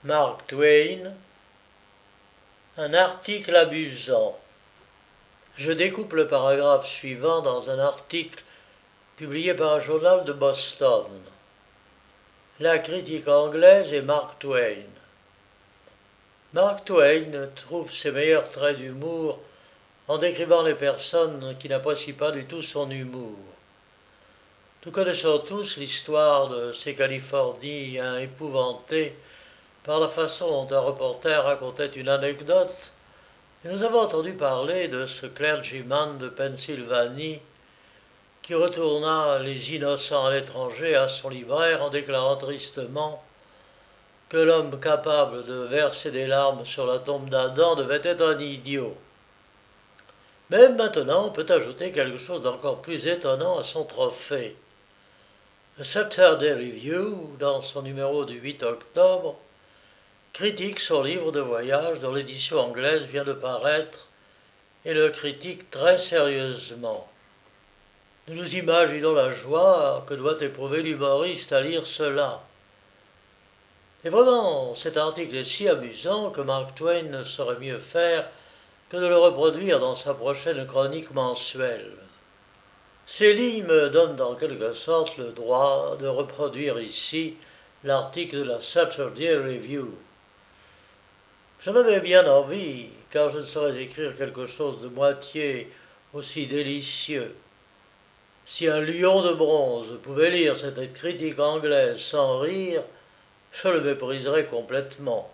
Mark Twain, un article amusant. Je découpe le paragraphe suivant dans un article publié par un journal de Boston. La critique anglaise et Mark Twain. Mark Twain trouve ses meilleurs traits d'humour en décrivant les personnes qui n'apprécient pas du tout son humour. Nous connaissons tous l'histoire de ces Californiens épouvantés par la façon dont un reporter racontait une anecdote, et nous avons entendu parler de ce clergyman de Pennsylvanie qui retourna les innocents à l'étranger à son libraire en déclarant tristement que l'homme capable de verser des larmes sur la tombe d'Adam devait être un idiot. Mais maintenant, on peut ajouter quelque chose d'encore plus étonnant à son trophée. Le Saturday Review, dans son numéro du 8 octobre, critique son livre de voyage dont l'édition anglaise vient de paraître et le critique très sérieusement. Nous nous imaginons la joie que doit éprouver l'humoriste à lire cela. Et vraiment, cet article est si amusant que Mark Twain ne saurait mieux faire que de le reproduire dans sa prochaine chronique mensuelle. Ces lignes me donnent en quelque sorte le droit de reproduire ici l'article de la Saturday Review. J'en avais bien envie, car je ne saurais écrire quelque chose de moitié aussi délicieux. Si un lion de bronze pouvait lire cette critique anglaise sans rire, je le mépriserais complètement.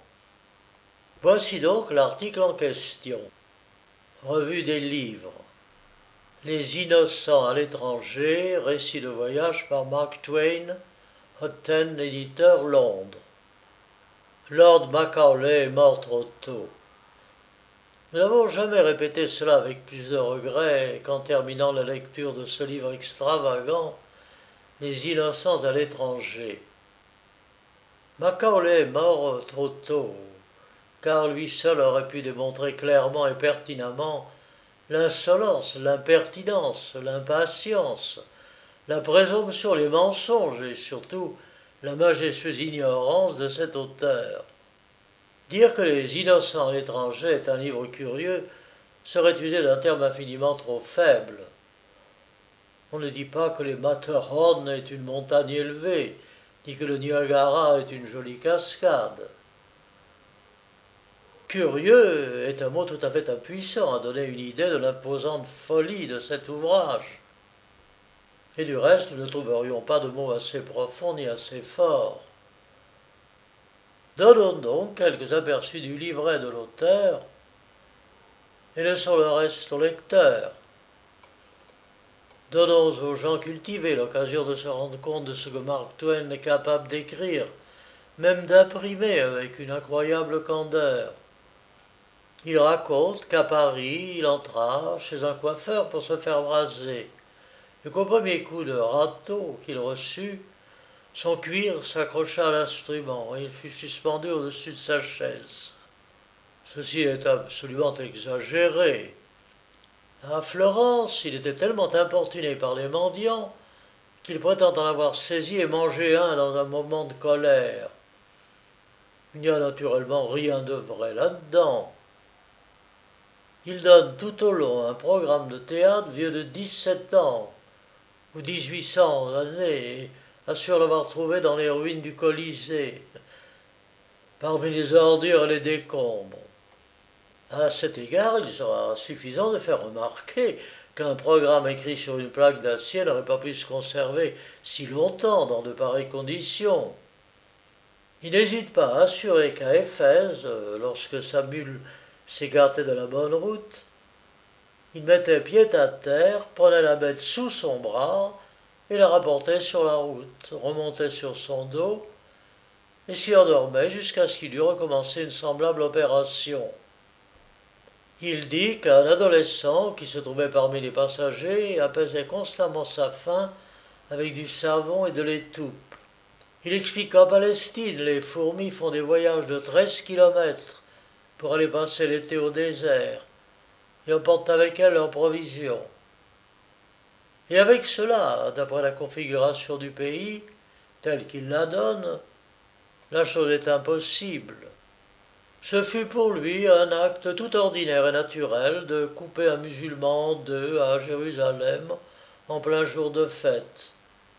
Voici donc l'article en question. Revue des livres. Les innocents à l'étranger, récit de voyage par Mark Twain, Houghton, éditeur, Londres. Lord Macaulay est mort trop tôt. Nous n'avons jamais répété cela avec plus de regret qu'en terminant la lecture de ce livre extravagant, Les innocents à l'étranger. Macaulay est mort trop tôt, car lui seul aurait pu démontrer clairement et pertinemment l'insolence, l'impertinence, l'impatience, la présomption, les mensonges et surtout la majestueuse ignorance de cet auteur. Dire que Les innocents à l'étranger est un livre curieux serait user d'un terme infiniment trop faible. On ne dit pas que les Matterhorn est une montagne élevée, ni que le Niagara est une jolie cascade. Curieux est un mot tout à fait impuissant à donner une idée de l'imposante folie de cet ouvrage. Et du reste, nous ne trouverions pas de mots assez profonds ni assez forts. Donnons donc quelques aperçus du livret de l'auteur et laissons le reste au lecteur. Donnons aux gens cultivés l'occasion de se rendre compte de ce que Mark Twain est capable d'écrire, même d'imprimer avec une incroyable candeur. Il raconte qu'à Paris, il entra chez un coiffeur pour se faire raser, et qu'au premier coup de râteau qu'il reçut, son cuir s'accrocha à l'instrument et il fut suspendu au-dessus de sa chaise. Ceci est absolument exagéré. À Florence, il était tellement importuné par les mendiants qu'il prétend en avoir saisi et mangé un dans un moment de colère. Il n'y a naturellement rien de vrai là-dedans. Il donne tout au long un programme de théâtre vieux de 17 ans, ou 1800 années, et assure l'avoir trouvé dans les ruines du Colisée, parmi les ordures et les décombres. À cet égard, il sera suffisant de faire remarquer qu'un programme écrit sur une plaque d'acier n'aurait pas pu se conserver si longtemps dans de pareilles conditions. Il n'hésite pas à assurer qu'à Éphèse, lorsque sa mule s'écartait de la bonne route, il mettait pied à terre, prenait la bête sous son bras et la rapportait sur la route, remontait sur son dos et s'y endormait jusqu'à ce qu'il eût recommencé une semblable opération. Il dit qu'un adolescent qui se trouvait parmi les passagers apaisait constamment sa faim avec du savon et de l'étoupe. Il explique qu'en Palestine, les fourmis font des voyages de 13 kilomètres pour aller passer l'été au désert et emportent avec elles leurs provisions. Et avec cela, d'après la configuration du pays, telle qu'il la donne, la chose est impossible. Ce fut pour lui un acte tout ordinaire et naturel de couper un musulman en deux à Jérusalem en plein jour de fête.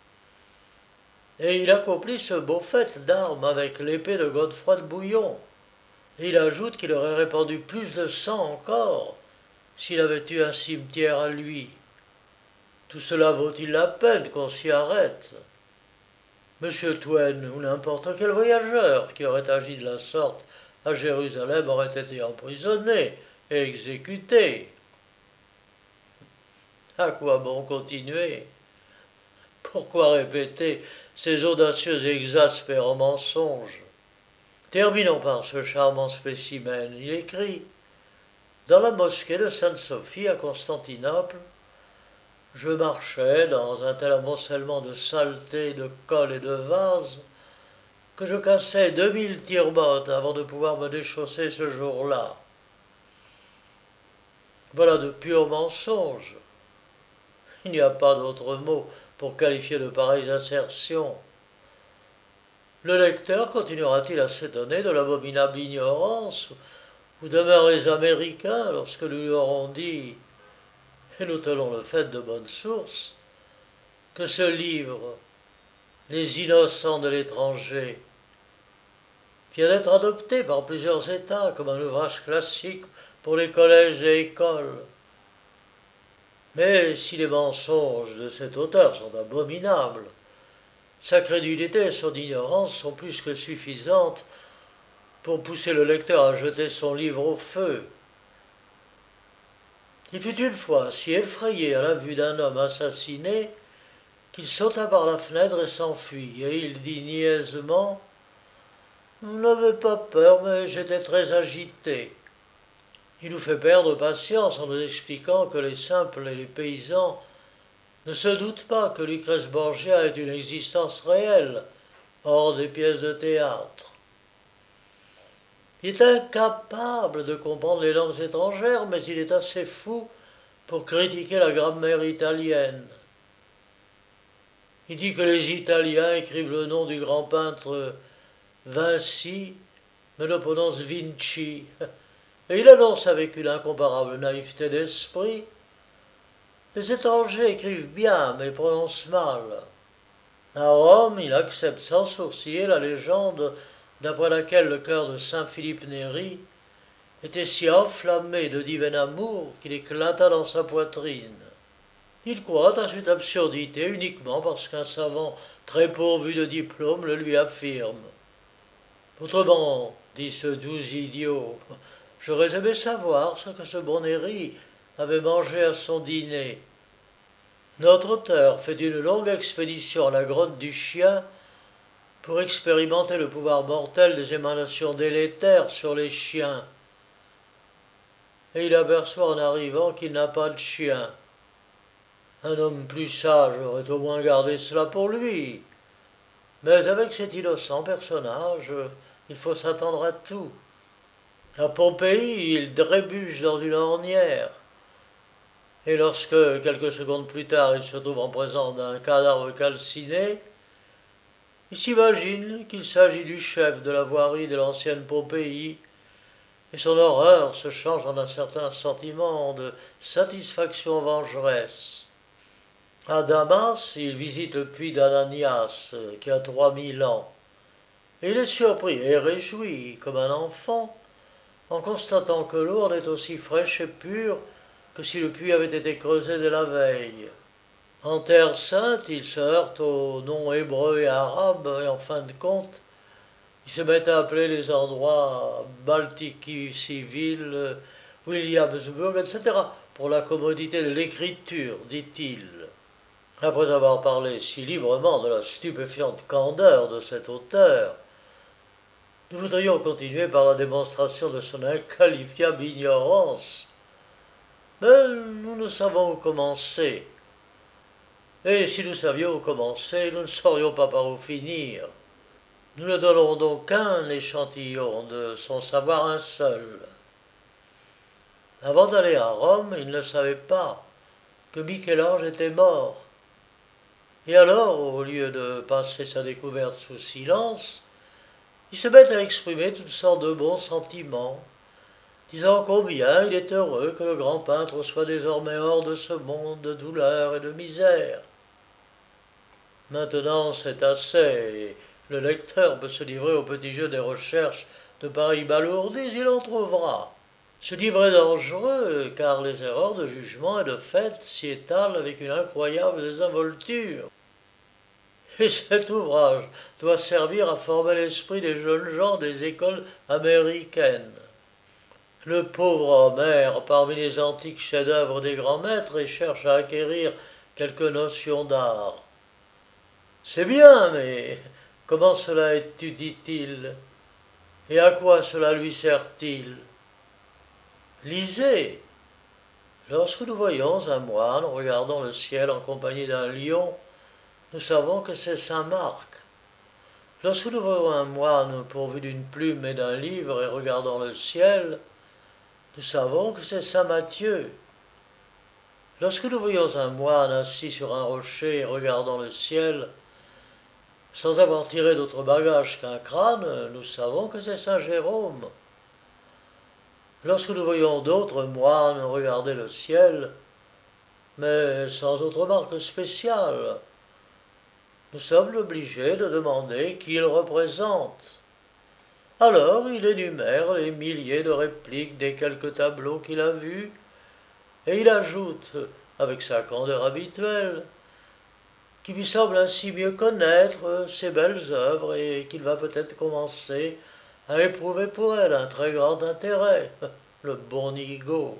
Et il accomplit ce beau fait d'armes avec l'épée de Godefroy de Bouillon. Et il ajoute qu'il aurait répandu plus de sang encore s'il avait eu un cimetière à lui. Tout cela vaut-il la peine qu'on s'y arrête? Monsieur Twain ou n'importe quel voyageur qui aurait agi de la sorte à Jérusalem aurait été emprisonné et exécuté. À quoi bon continuer? Pourquoi répéter ces audacieux et exaspérants mensonges? Terminons par ce charmant spécimen. Il écrit: dans la mosquée de Sainte-Sophie à Constantinople, je marchais dans un tel amoncellement de saleté, de colle et de vases que je cassai 2000 tire-bottes avant de pouvoir me déchausser ce jour-là. Voilà de purs mensonges. Il n'y a pas d'autre mot pour qualifier de pareilles assertions. Le lecteur continuera-t-il à s'étonner de l'abominable ignorance où demeurent les Américains lorsque nous lui aurons dit, et nous tenons le fait de bonne source, que ce livre, Les Innocents de l'étranger, vient d'être adopté par plusieurs États comme un ouvrage classique pour les collèges et écoles. Mais si les mensonges de cet auteur sont abominables, sa crédulité et son ignorance sont plus que suffisantes pour pousser le lecteur à jeter son livre au feu. Il fut une fois si effrayé à la vue d'un homme assassiné qu'il sauta par la fenêtre et s'enfuit, et il dit niaisement: « Je n'avais pas peur, mais j'étais très agité. » Il nous fait perdre patience en nous expliquant que les simples et les paysans ne se doutent pas que Lucrèce Borgia est une existence réelle, hors des pièces de théâtre. Il est incapable de comprendre les langues étrangères, mais il est assez fou pour critiquer la grammaire italienne. Il dit que les Italiens écrivent le nom du grand peintre Vinci, mais le prononcent Vinci. Et il annonce avec une incomparable naïveté d'esprit: les étrangers écrivent bien, mais prononcent mal. À Rome, il accepte sans sourciller la légende d'après laquelle le cœur de saint Philippe Néri était si enflammé de divin amour qu'il éclata dans sa poitrine. Il croit à cette absurdité uniquement parce qu'un savant très pourvu de diplôme le lui affirme. Autrement, dit ce doux idiot, j'aurais aimé savoir ce que ce bon Néri avait mangé à son dîner. Notre auteur fait une longue expédition à la grotte du chien pour expérimenter le pouvoir mortel des émanations délétères sur les chiens. Et il aperçoit en arrivant qu'il n'a pas de chien. Un homme plus sage aurait au moins gardé cela pour lui. Mais avec cet innocent personnage, il faut s'attendre à tout. À Pompéi, il trébuche dans une ornière. Et lorsque, quelques secondes plus tard, il se trouve en présence d'un cadavre calciné, il s'imagine qu'il s'agit du chef de la voirie de l'ancienne Pompéi, et son horreur se change en un certain sentiment de satisfaction vengeresse. À Damas, il visite le puits d'Ananias, qui a 3000 ans, et il est surpris et réjoui, comme un enfant, en constatant que l'eau en est aussi fraîche et pure que si le puits avait été creusé dès la veille. En Terre Sainte, il se heurte aux noms hébreux et arabes, et en fin de compte, il se met à appeler les endroits Baltiki Civil, Williamsburg, etc., pour la commodité de l'écriture, dit-il. Après avoir parlé si librement de la stupéfiante candeur de cet auteur, nous voudrions continuer par la démonstration de son inqualifiable ignorance. Mais nous ne savons où commencer. Et si nous savions où commencer, nous ne saurions pas par où finir. Nous ne donnerons donc qu'un échantillon de son savoir, un seul. Avant d'aller à Rome, il ne savait pas que Michel-Ange était mort. Et alors, au lieu de passer sa découverte sous silence, ils se mettent à exprimer toutes sortes de bons sentiments, disant combien il est heureux que le grand peintre soit désormais hors de ce monde de douleur et de misère. Maintenant, c'est assez, et le lecteur peut se livrer au petit jeu des recherches de pareilles balourdises, il en trouvera. Ce livre est dangereux, car les erreurs de jugement et de fait s'y étalent avec une incroyable désinvolture. Et cet ouvrage doit servir à former l'esprit des jeunes gens des écoles américaines. Le pauvre Homère parmi les antiques chefs-d'œuvre des grands maîtres et cherche à acquérir quelques notions d'art. C'est bien, mais comment cela étudie-t-il? Et à quoi cela lui sert-il? Lisez. Lorsque nous voyons un moine regardant le ciel en compagnie d'un lion, nous savons que c'est saint Marc. Lorsque nous voyons un moine pourvu d'une plume et d'un livre et regardant le ciel, nous savons que c'est saint Matthieu. Lorsque nous voyons un moine assis sur un rocher et regardant le ciel, sans avoir tiré d'autre bagage qu'un crâne, nous savons que c'est saint Jérôme. Lorsque nous voyons d'autres moines regarder le ciel, mais sans autre marque spéciale, nous sommes obligés de demander qui ils représentent. Alors il énumère les milliers de répliques des quelques tableaux qu'il a vus, et il ajoute, avec sa candeur habituelle, qu'il lui semble ainsi mieux connaître ses belles œuvres et qu'il va peut-être commencer à éprouver pour elles un très grand intérêt, le bon Nigo.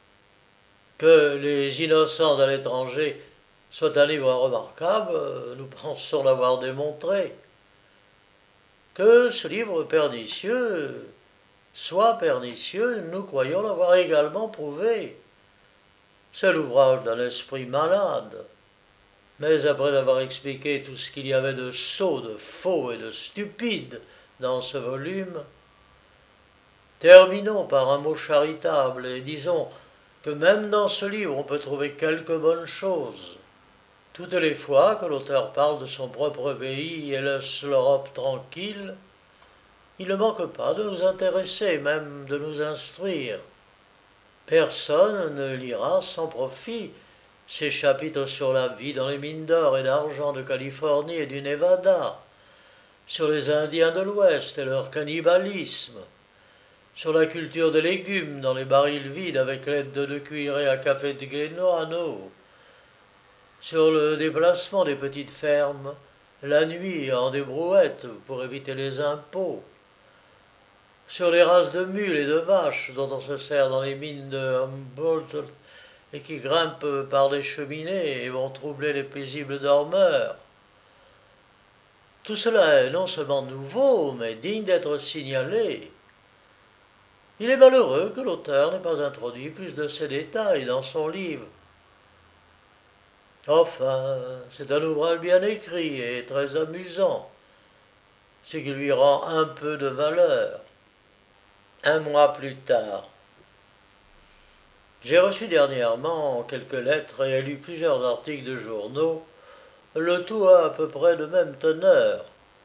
Que Les Innocents à l'étranger soit un livre remarquable, nous pensons l'avoir démontré. Que ce livre pernicieux soit pernicieux, nous croyons l'avoir également prouvé. C'est l'ouvrage d'un esprit malade. Mais après avoir expliqué tout ce qu'il y avait de sot, de faux et de stupide dans ce volume, terminons par un mot charitable et disons que même dans ce livre on peut trouver quelques bonnes choses. Toutes les fois que l'auteur parle de son propre pays et laisse l'Europe tranquille, il ne manque pas de nous intéresser, même de nous instruire. Personne ne lira sans profit ces chapitres sur la vie dans les mines d'or et d'argent de Californie et du Nevada, sur les Indiens de l'Ouest et leur cannibalisme, sur la culture des légumes dans les barils vides avec l'aide de 2 cuillerées à café de Guénoano, sur le déplacement des petites fermes la nuit en des brouettes pour éviter les impôts, sur les races de mules et de vaches dont on se sert dans les mines de Humboldt et qui grimpent par les cheminées et vont troubler les paisibles dormeurs. Tout cela est non seulement nouveau, mais digne d'être signalé. Il est malheureux que l'auteur n'ait pas introduit plus de ces détails dans son livre. Enfin, c'est un ouvrage bien écrit et très amusant, ce qui lui rend un peu de valeur. Un mois plus tard. J'ai reçu dernièrement quelques lettres et lu plusieurs articles de journaux, le tout a à peu près de même teneur.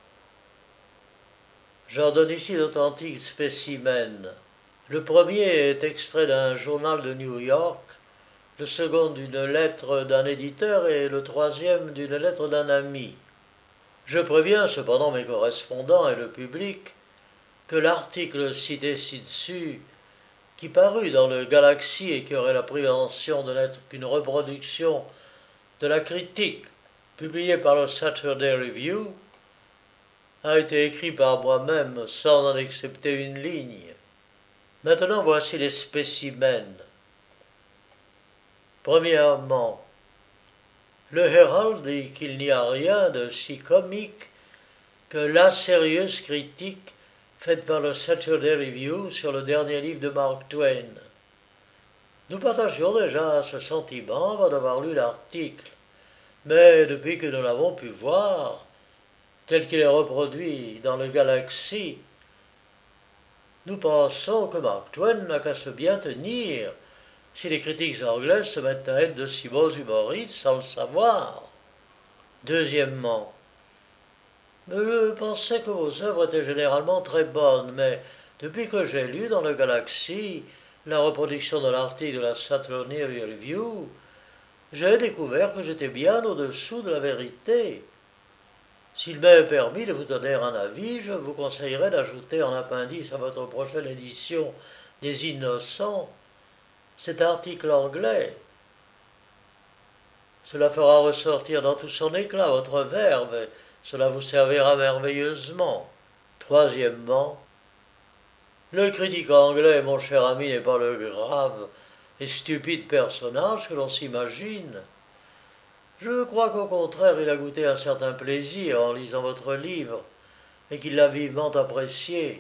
J'en donne ici d'authentiques spécimens. Le premier est extrait d'un journal de New York, le second d'une lettre d'un éditeur et le troisième d'une lettre d'un ami. Je préviens cependant mes correspondants et le public que l'article cité ci-dessus, qui parut dans le Galaxy et qui aurait la prétention de n'être qu'une reproduction de la critique publiée par le Saturday Review, a été écrit par moi-même sans en excepter une ligne. Maintenant voici les spécimens. Premièrement, le Herald dit qu'il n'y a rien de si comique que la sérieuse critique faite par le Saturday Review sur le dernier livre de Mark Twain. Nous partagions déjà ce sentiment avant d'avoir lu l'article, mais depuis que nous l'avons pu voir, tel qu'il est reproduit dans le Galaxy, nous pensons que Mark Twain n'a qu'à se bien tenir si les critiques anglaises se mettent à être de si beaux humoristes sans le savoir. Deuxièmement, Je pensais que vos œuvres étaient généralement très bonnes, mais depuis que j'ai lu dans le Galaxy la reproduction de l'article de la Saturday Review, j'ai découvert que j'étais bien au-dessous de la vérité. S'il m'est permis de vous donner un avis, je vous conseillerais d'ajouter en appendice à votre prochaine édition des Innocents cet article anglais. Cela fera ressortir dans tout son éclat votre verve et cela vous servira merveilleusement. Troisièmement, le critique anglais, mon cher ami, n'est pas le grave et stupide personnage que l'on s'imagine. Je crois qu'au contraire, il a goûté un certain plaisir en lisant votre livre et qu'il l'a vivement apprécié.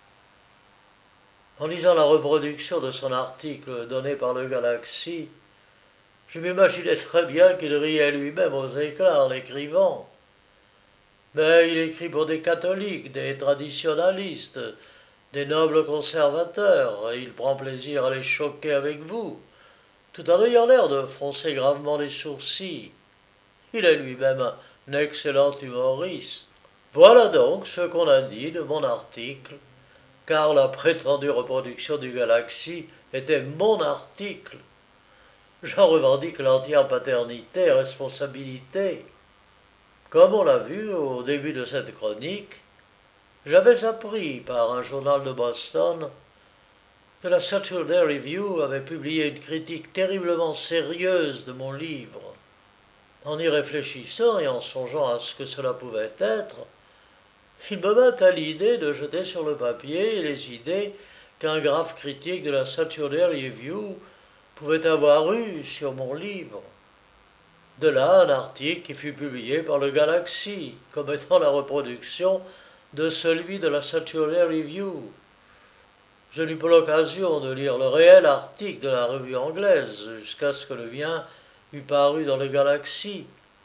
En lisant la reproduction de son article donné par le Galaxy, je m'imaginais très bien qu'il riait lui-même aux éclats en écrivant. Mais il écrit pour des catholiques, des traditionalistes, des nobles conservateurs, et il prend plaisir à les choquer avec vous, tout en ayant l'air de froncer gravement les sourcils. Il est lui-même un excellent humoriste. Voilà donc ce qu'on a dit de mon article, car la prétendue reproduction du Galaxy était mon article. J'en revendique l'entière paternité et responsabilité. Comme on l'a vu au début de cette chronique, j'avais appris par un journal de Boston que la Saturday Review avait publié une critique terriblement sérieuse de mon livre. En y réfléchissant et en songeant à ce que cela pouvait être, il me vint à l'idée de jeter sur le papier les idées qu'un grave critique de la Saturday Review pouvait avoir eues sur mon livre. De là un article qui fut publié par le Galaxy, comme étant la reproduction de celui de la Saturday Review. Je n'eus pas l'occasion de lire le réel article de la revue anglaise jusqu'à ce que le mien eût paru dans le Galaxy.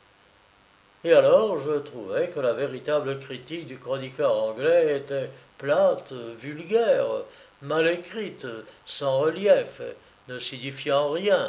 Et alors je trouvais que la véritable critique du chroniqueur anglais était plate, vulgaire, mal écrite, sans relief, ne signifiant rien.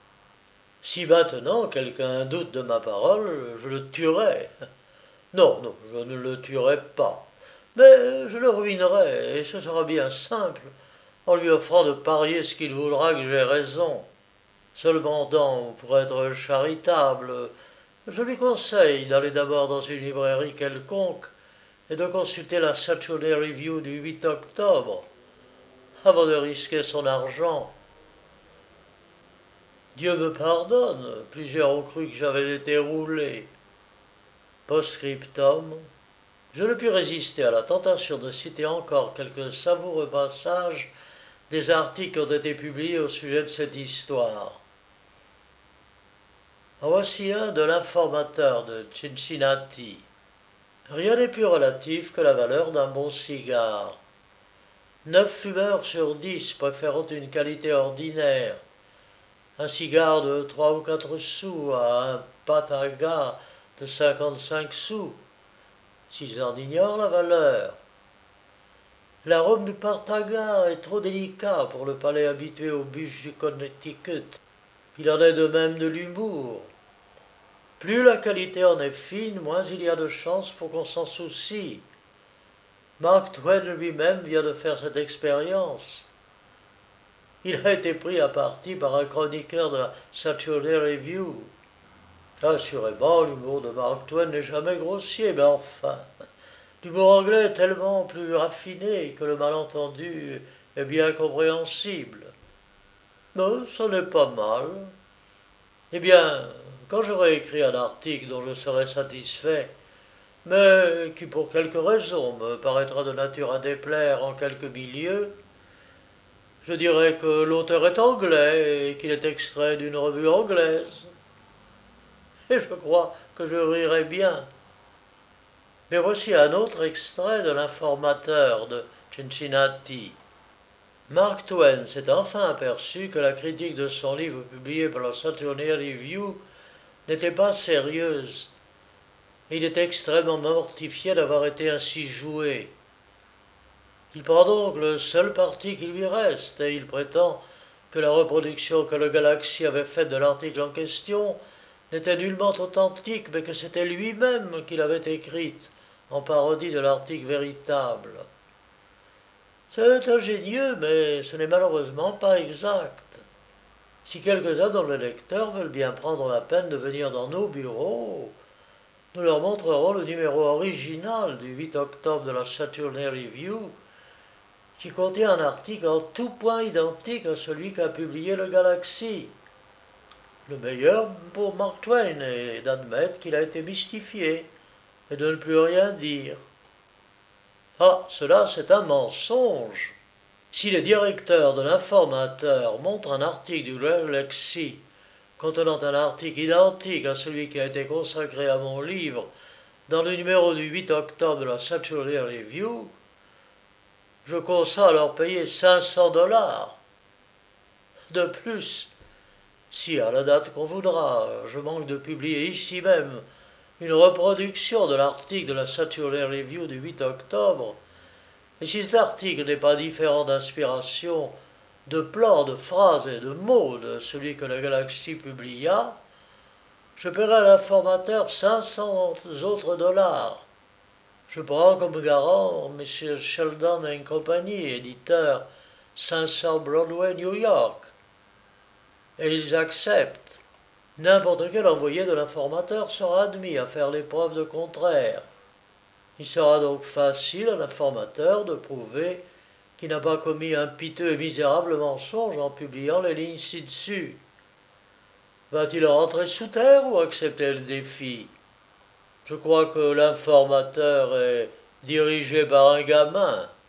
Si maintenant quelqu'un doute de ma parole, je le tuerai. Non, non, je ne le tuerai pas. Mais je le ruinerai, et ce sera bien simple, en lui offrant de parier ce qu'il voudra que j'ai raison. Cependant, pour être charitable, je lui conseille d'aller d'abord dans une librairie quelconque et de consulter la Saturday Review du 8 octobre, avant de risquer son argent. Dieu me pardonne, plusieurs ont cru que j'avais été roulé. Post-scriptum, je ne pus résister à la tentation de citer encore quelques savoureux passages des articles qui ont été publiés au sujet de cette histoire. En voici un de l'informateur de Cincinnati. Rien n'est plus relatif que la valeur d'un bon cigare. 9 fumeurs sur 10 préférant une qualité ordinaire. Un cigare de 3 ou 4 sous à un pataga de 55 sous, s'ils en ignorent la valeur. L'arôme du pataga est trop délicat pour le palais habitué aux bûches du Connecticut. Il en est de même de l'humour. Plus la qualité en est fine, moins il y a de chances pour qu'on s'en soucie. Mark Twain lui-même vient de faire cette expérience. Il a été pris à partie par un chroniqueur de la Saturday Review. Assurément, l'humour de Mark Twain n'est jamais grossier, mais enfin, l'humour anglais est tellement plus raffiné que le malentendu est bien compréhensible. Mais ce n'est pas mal. Eh bien, quand j'aurai écrit un article dont je serai satisfait, mais qui pour quelque raison me paraîtra de nature à déplaire en quelque milieu, je dirai que l'auteur est anglais et qu'il est extrait d'une revue anglaise. Et je crois que je rirai bien. Mais voici un autre extrait de l'informateur de Cincinnati. Mark Twain s'est enfin aperçu que la critique de son livre publié par la Saturday Review n'était pas sérieuse. Et il est extrêmement mortifié d'avoir été ainsi joué. Il prend donc le seul parti qui lui reste, et il prétend que la reproduction que le Galaxy avait faite de l'article en question n'était nullement authentique, mais que c'était lui-même qui l'avait écrite, en parodie de l'article véritable. C'est ingénieux, mais ce n'est malheureusement pas exact. Si quelques-uns dans le lecteur veulent bien prendre la peine de venir dans nos bureaux, nous leur montrerons le numéro original du 8 octobre de la Saturday Review, qui contient un article en tout point identique à celui qu'a publié le Galaxy. Le meilleur pour Mark Twain est d'admettre qu'il a été mystifié et de ne plus rien dire. Ah, cela c'est un mensonge. Si le directeur de l'Informateur montre un article du Galaxy contenant un article identique à celui qui a été consacré à mon livre dans le numéro du 8 octobre de la Saturday Review, je consens à leur payer 500 $. De plus, si à la date qu'on voudra, je manque de publier ici même une reproduction de l'article de la Saturday Review du 8 octobre, et si cet article n'est pas différent d'inspiration, de plans, de phrases et de mots de celui que la Galaxie publia, je paierai à l'informateur 500 autres $. Je prends comme garant M. Sheldon et compagnie, éditeur 500 Broadway, New York. Et ils acceptent. N'importe quel envoyé de l'informateur sera admis à faire l'épreuve de contraire. Il sera donc facile à l'informateur de prouver qu'il n'a pas commis un piteux et misérable mensonge en publiant les lignes ci-dessus. Va-t-il rentrer sous terre ou accepter le défi? Je crois que l'informateur est dirigé par un gamin.